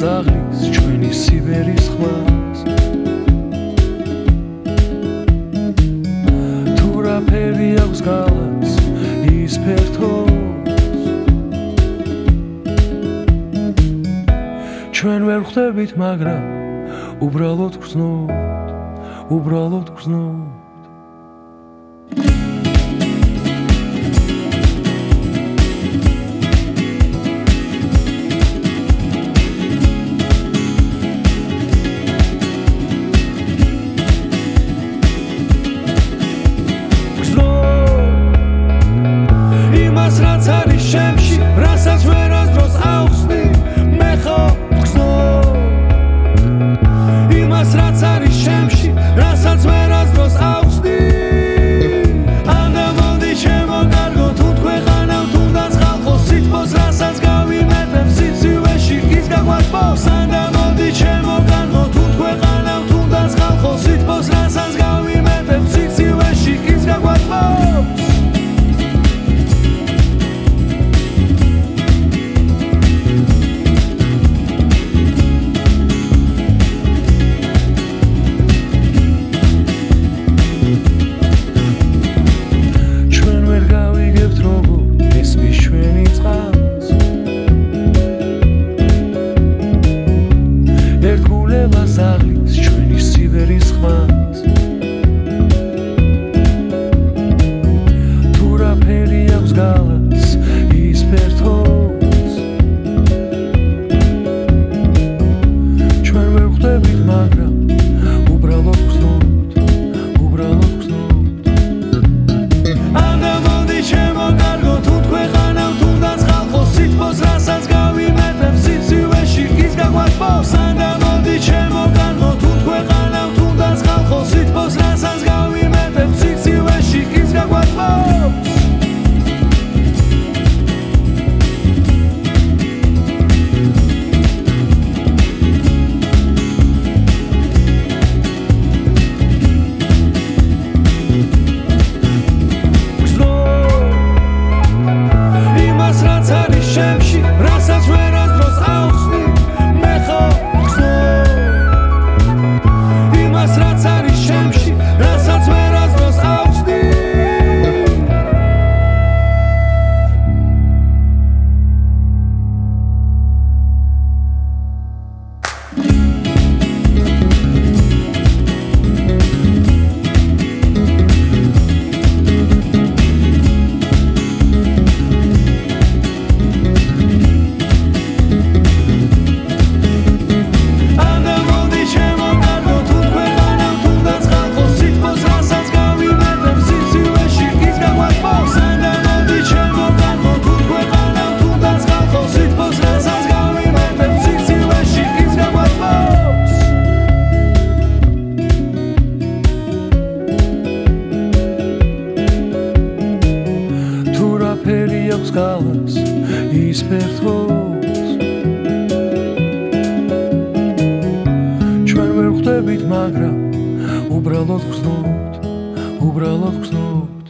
აღლის ჩვენი სიბერის ხმას თუ რა ფერი აქვს გალას ის ფერთოს ჩვენ ვერ ხვდებით მაგრამ უბრალოდ გრძნობით რაც არის შემში, რასაც ვერასდროს ავხსნი, მე ხო ვგზნო იმას რაც არის შემში, რასაც ვერასდროს ავხსნი ანდა მოდი ჩემო კარგო თუ თქვენავ თუნდაც ხალხო სიტყვას რასაც გავიმეტებ სიცივეში ის გაგვარბოს ანდა მოდი ჩემო კარგო თუ თქვენავ თუნდაც ხალხო სიტყვას რასაც გავიმეტებ სიცივეში ის გაგვარბოს აღლის ჩვენი სიბერის ხმას თუ რა ფერი აქვს გალას ის ფერთოს ჩვენ ვერ ხვდებით მაგრამ უბრალოდ გრძნობით ანდა მოდი ჩემო კარგო თუ თქვენავ თუნდაც ხალხო სიტყვას რასაც გავიმეტებ სიცივეში ის გაგვარბოს ანდა მოდი ჩემო კარგო თუ თქვენავ თუნდაც ხალხო სიტყვას რასაც გავიმეტებ სიცივეში ის გაგვარბოს იმას რაც არის შემში, რასაც ვერასდროს ავხსნი, მე ხო ვგზნო იმას რაც არის შემში, რასაც ვერასდროს ავხსნი ფერი აქვს გალას ის ფერთოს ჩვენ ვერ ხვდებით მაგრამ უბრალოდ გრძნობით